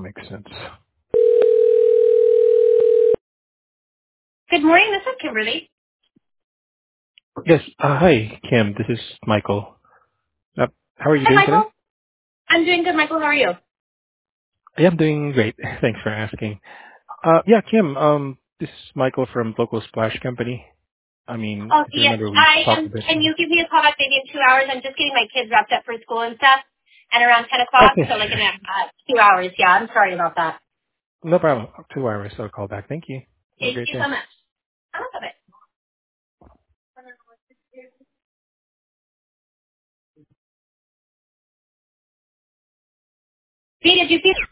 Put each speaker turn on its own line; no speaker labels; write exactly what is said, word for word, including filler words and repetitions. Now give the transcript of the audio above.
makes sense.
Good morning, this is Kimberly.
Yes. Uh, hi, Kim. This is Michael. Uh, how are you
Hi,
doing today?
Michael. I'm doing good, Michael. How are you?
Yeah, I'm doing great. Thanks for asking. Uh, yeah, Kim. Um, this is Michael from Local Splash Company. I mean,
Oh,
if you
yes.
remember, we
I
talked a
am.
bit.
Can you give me a call back maybe in two hours? I'm just getting my kids wrapped up for school and stuff, and around ten o'clock,
Okay,
so like in
sure.
uh, two hours. Yeah, I'm sorry about that.
No problem. Two hours. I'll call back. Thank you. Have a
Thank
great
you so
day.
much. I love it. Hey, did you see